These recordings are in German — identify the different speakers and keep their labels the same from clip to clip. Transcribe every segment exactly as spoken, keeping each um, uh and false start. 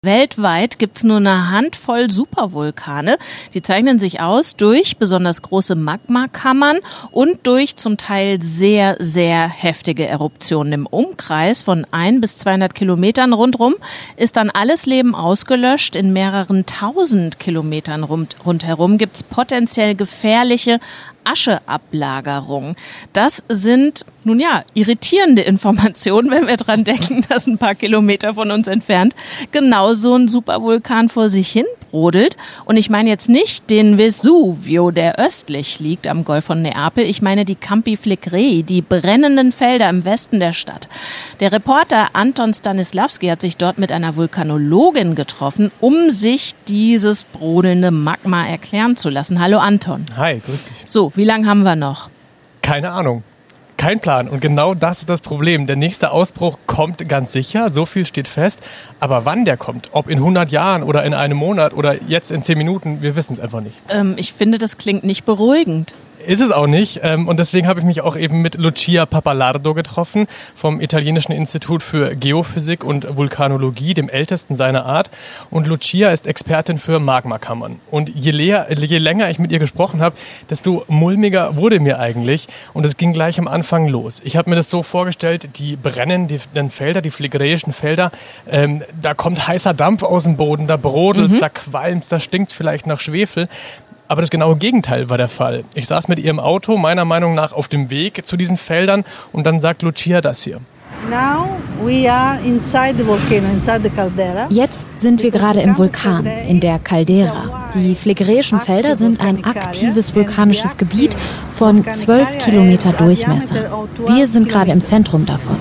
Speaker 1: Weltweit gibt's nur eine Handvoll Supervulkane. Die zeichnen sich aus durch besonders große Magmakammern und durch zum Teil sehr, sehr heftige Eruptionen. Im Umkreis von ein bis zweihundert Kilometern rundherum ist dann alles Leben ausgelöscht. In mehreren tausend Kilometern rund, rundherum gibt's potenziell gefährliche Ascheablagerung. Das sind, nun ja, irritierende Informationen, wenn wir dran denken, dass ein paar Kilometer von uns entfernt genau so ein Supervulkan vor sich hin brodelt. Und ich meine jetzt nicht den Vesuvio, der östlich liegt am Golf von Neapel. Ich meine die Campi Flegrei, die brennenden Felder im Westen der Stadt. Der Reporter Anton Stanislawski hat sich dort mit einer Vulkanologin getroffen, um sich dieses brodelnde Magma erklären zu lassen. Hallo Anton.
Speaker 2: Hi, grüß dich.
Speaker 1: So, wie lange haben wir noch?
Speaker 2: Keine Ahnung. Kein Plan. Und genau das ist das Problem. Der nächste Ausbruch kommt ganz sicher, so viel steht fest. Aber wann der kommt, ob in hundert Jahren oder in einem Monat oder jetzt in zehn Minuten, wir wissen es einfach nicht.
Speaker 1: Ähm, ich finde, das klingt nicht beruhigend.
Speaker 2: Ist es auch nicht. Und deswegen habe ich mich auch eben mit Lucia Pappalardo getroffen vom Italienischen Institut für Geophysik und Vulkanologie, dem ältesten seiner Art. Und Lucia ist Expertin für Magmakammern. Und je, leer, je länger ich mit ihr gesprochen habe, desto mulmiger wurde mir eigentlich. Und es ging gleich am Anfang los. Ich habe mir das so vorgestellt, die brennenden Felder, die phlegräischen Felder, ähm, da kommt heißer Dampf aus dem Boden, da brodelt's, mhm. da qualmt's, da stinkt's vielleicht nach Schwefel. Aber das genaue Gegenteil war der Fall. Ich saß mit ihr im Auto, meiner Meinung nach auf dem Weg zu diesen Feldern und dann sagt Lucia das hier.
Speaker 3: Jetzt sind wir gerade im Vulkan, in der Caldera. Die phlegräischen Felder sind ein aktives vulkanisches Gebiet von zwölf Kilometer Durchmesser. Wir sind gerade im Zentrum davon.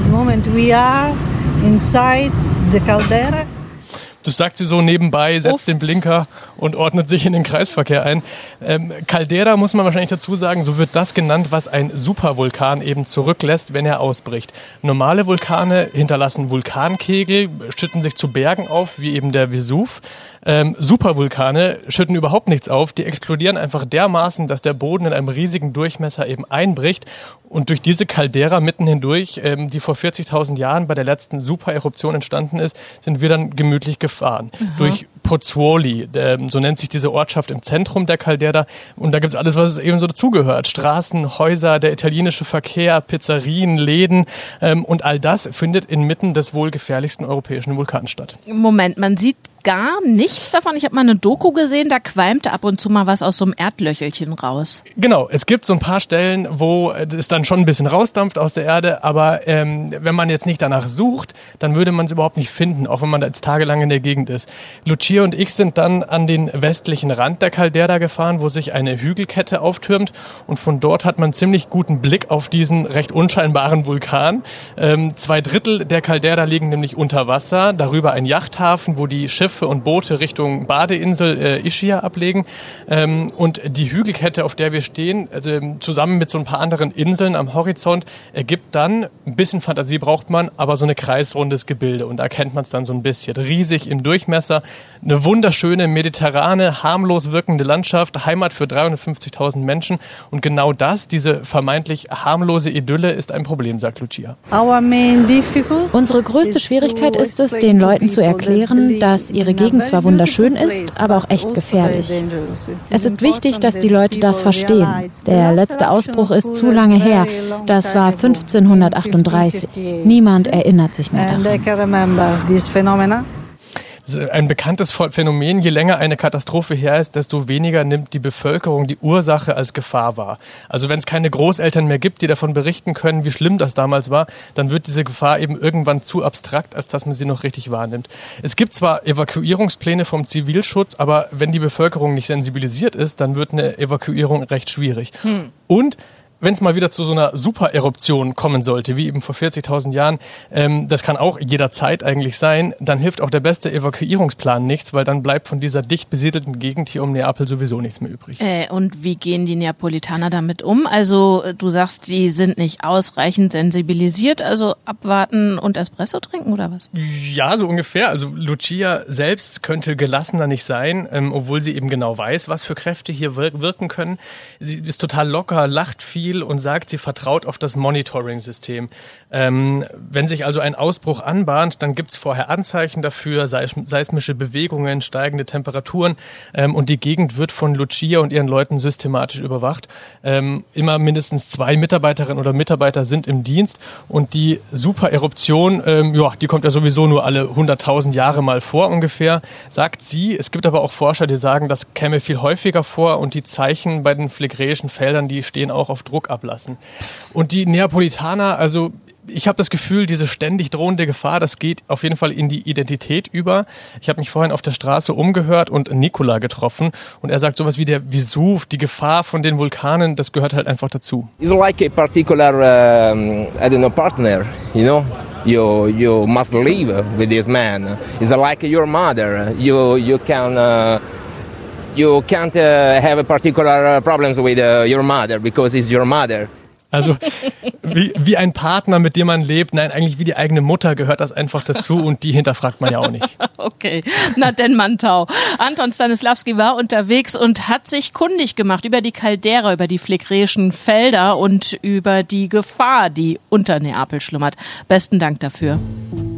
Speaker 2: Das sagt sie so nebenbei, setzt Uft. den Blinker und ordnet sich in den Kreisverkehr ein. Ähm, Caldera muss man wahrscheinlich dazu sagen, so wird das genannt, was ein Supervulkan eben zurücklässt, wenn er ausbricht. Normale Vulkane hinterlassen Vulkankegel, schütten sich zu Bergen auf, wie eben der Vesuv. Ähm, Supervulkane schütten überhaupt nichts auf, die explodieren einfach dermaßen, dass der Boden in einem riesigen Durchmesser eben einbricht. Und durch diese Caldera mitten hindurch, ähm, die vor vierzigtausend Jahren bei der letzten Supereruption entstanden ist, sind wir dann gemütlich gefahren. Aha. Durch Pozzuoli, äh, so nennt sich diese Ortschaft im Zentrum der Caldera. Und da gibt's alles, was eben so dazugehört. Straßen, Häuser, der italienische Verkehr, Pizzerien, Läden. Ähm, und all das findet inmitten des wohl gefährlichsten europäischen Vulkans statt.
Speaker 1: Moment, man sieht gar nichts davon. Ich habe mal eine Doku gesehen, da qualmte ab und zu mal was aus so einem Erdlöchelchen raus.
Speaker 2: Genau, es gibt so ein paar Stellen, wo es dann schon ein bisschen rausdampft aus der Erde, aber ähm, wenn man jetzt nicht danach sucht, dann würde man es überhaupt nicht finden, auch wenn man da jetzt tagelang in der Gegend ist. Lucia und ich sind dann an den westlichen Rand der Caldera gefahren, wo sich eine Hügelkette auftürmt und von dort hat man ziemlich guten Blick auf diesen recht unscheinbaren Vulkan. Ähm, zwei Drittel der Caldera liegen nämlich unter Wasser, darüber ein Yachthafen, wo die Schiffe und Boote Richtung Badeinsel äh, Ischia ablegen. Ähm, und die Hügelkette, auf der wir stehen, also, zusammen mit so ein paar anderen Inseln am Horizont, ergibt dann, ein bisschen Fantasie braucht man, aber so eine kreisrundes Gebilde. Und da erkennt man es dann so ein bisschen. Riesig im Durchmesser, eine wunderschöne, mediterrane, harmlos wirkende Landschaft, Heimat für dreihundertfünfzigtausend Menschen. Und genau das, diese vermeintlich harmlose Idylle, ist ein Problem, sagt Lucia.
Speaker 3: Unsere größte Schwierigkeit ist es, den Leuten zu erklären, dass ihre Gegend zwar wunderschön ist, aber auch echt gefährlich. Es ist wichtig, dass die Leute das verstehen. Der letzte Ausbruch ist zu lange her. Das war fünfzehnhundertachtunddreißig. Niemand erinnert sich mehr daran.
Speaker 2: Ein bekanntes Phänomen, je länger eine Katastrophe her ist, desto weniger nimmt die Bevölkerung die Ursache als Gefahr wahr. Also wenn es keine Großeltern mehr gibt, die davon berichten können, wie schlimm das damals war, dann wird diese Gefahr eben irgendwann zu abstrakt, als dass man sie noch richtig wahrnimmt. Es gibt zwar Evakuierungspläne vom Zivilschutz, aber wenn die Bevölkerung nicht sensibilisiert ist, dann wird eine Evakuierung recht schwierig. Hm. Und wenn es mal wieder zu so einer Supereruption kommen sollte, wie eben vor vierzigtausend Jahren, ähm, das kann auch jederzeit eigentlich sein, dann hilft auch der beste Evakuierungsplan nichts, weil dann bleibt von dieser dicht besiedelten Gegend hier um Neapel sowieso nichts mehr übrig.
Speaker 1: Äh, und wie gehen die Neapolitaner damit um? Also du sagst, die sind nicht ausreichend sensibilisiert, also abwarten und Espresso trinken oder was?
Speaker 2: Ja, so ungefähr. Also Lucia selbst könnte gelassener nicht sein, ähm, obwohl sie eben genau weiß, was für Kräfte hier wir- wirken können. Sie ist total locker, lacht viel, viel und sagt, sie vertraut auf das Monitoring-System. Ähm, wenn sich also ein Ausbruch anbahnt, dann gibt's vorher Anzeichen dafür, seismische Bewegungen, steigende Temperaturen ähm, und die Gegend wird von Lucia und ihren Leuten systematisch überwacht. Ähm, immer mindestens zwei Mitarbeiterinnen oder Mitarbeiter sind im Dienst und die Supereruption, ähm, ja, die kommt ja sowieso nur alle hunderttausend Jahre mal vor ungefähr, sagt sie. Es gibt aber auch Forscher, die sagen, das käme viel häufiger vor und die Zeichen bei den phlegräischen Feldern, die stehen auch auf Druck ablassen. Und die Neapolitaner, also ich habe das Gefühl, diese ständig drohende Gefahr, das geht auf jeden Fall in die Identität über. Ich habe mich vorhin auf der Straße umgehört und Nicola getroffen und er sagt sowas wie der Vesuv, die Gefahr von den Vulkanen, das gehört halt einfach dazu.
Speaker 4: It's like a particular, um, I don't know, partner, you know? You you must live with this man. It's like your mother. You you can uh, you can't uh, have a particular problems with uh, your mother because it's your mother.
Speaker 2: Also wie, wie ein Partner, mit dem man lebt. Nein, eigentlich wie die eigene Mutter gehört das einfach dazu und die hinterfragt man ja auch nicht.
Speaker 1: Okay, na denn Mantau. Anton Stanislawski war unterwegs und hat sich kundig gemacht über die Caldera, über die phlegräischen Felder und über die Gefahr, die unter Neapel schlummert. Besten Dank dafür.